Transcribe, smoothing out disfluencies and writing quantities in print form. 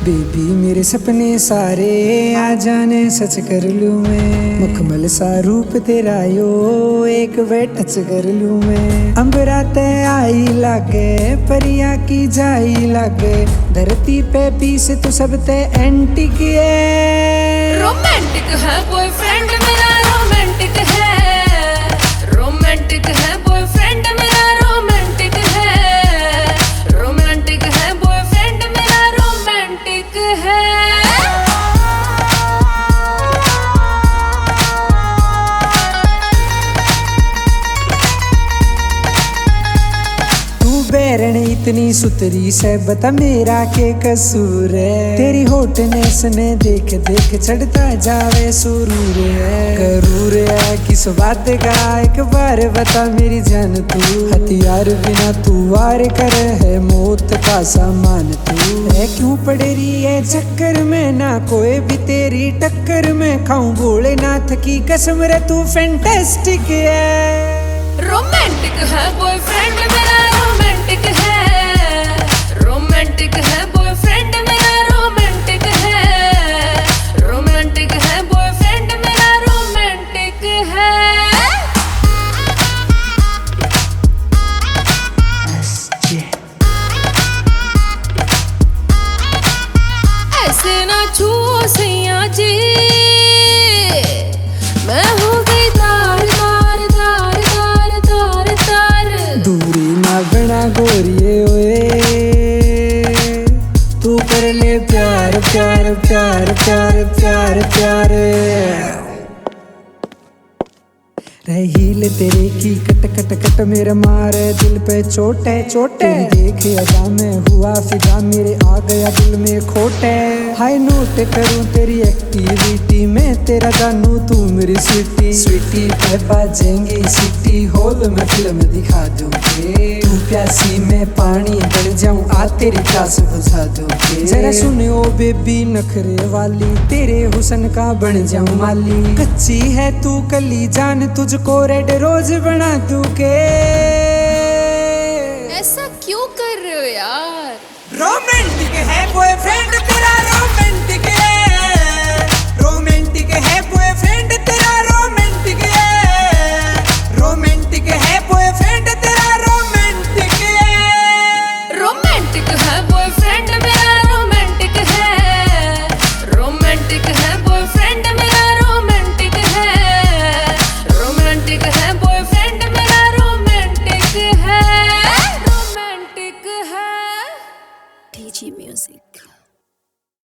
Baby मेरे सपने सारे आ जाने सच कर लूं मैं, मखमल सा रूप तेरा यो एक वे टच कर लूं मैं। अंबराते आई लागे परिया की जाई लागे, धरती पे पीस तू सब ते एंटिक है। रोमांटिक है बॉयफ्रेंड मेरा, रोमांटिक है, रोमांटिक है बॉयफ्रेंड मेरा, रोमांटिक है, रोमांटिक है बॉयफ्रेंड मेरा, रोमांटिक है। बैरण इतनी सुतरी से बता मेरा के कसूर है, तेरी होटनेस ने देख देख चढ़ता जावे सुरूर है। करूर है किस बात का एक बार बता मेरी जान, तू हथियार बिना तू वार कर है मौत का सामान, तू है क्यों पड़ रही है चक्कर में ना कोई भी तेरी टक्कर में, खाऊं भोलेनाथ की कसम रे तू फैंटास्टिक है। रोमांटिक है बॉयफ्रेंड मेरा, रोमांटिक है, रोमांटिक है बॉयफ्रेंड मेरा, रोमांटिक है, रोमांटिक है बॉयफ्रेंड मेरा, रोमांटिक है। ऐसे ना छुओ सैया जी, मैं हो गई तार तार तार तार तार तार। दूरी ना बना गोरिए ओए, तू कर ले प्यार प्यार प्यार प्यार प्यार प्यार। रहील तेरे की कट कट कट मेरे मारे दिल पे चोटे चोटे, देख अदा में हुआ फिदा मेरे आ गया दिल में खोटे। हाय नोट करूं तेरी एक्टिविटी में तेरा जानू तू मेरी स्वीटी, स्वीटी पे बाजेंगी सिटी हॉल में फिल्म दिखा दूंगी, तू प्यासी में पानी बन जाऊं आ तेरी प्यास बुझा दूंगी। जरा सुने ओ बेबी नखरे वाली, तेरे हुस्न का बन जाऊं माली, कच्ची है तू कली जान तुझको रेड रोज बना दूं के। ऐसा क्यों कर रहे हो यार? रोमांटिक है बॉयफ्रेंड तेरा, रोमांटिक है, रोमांटिक है बॉयफ्रेंड तेरा, रोमांटिक है, रोमांटिक है बॉयफ्रेंड तेरा, रोमांटिक है। रोमांटिक है बॉयफ्रेंड मेरा, रोमांटिक है, रोमांटिक है बॉयफ्रेंड मेरा, रोमांटिक है, रोमांटिक है बॉयफ्रेंड मेरा, रोमांटिक है, रोमांटिक है। TG Music.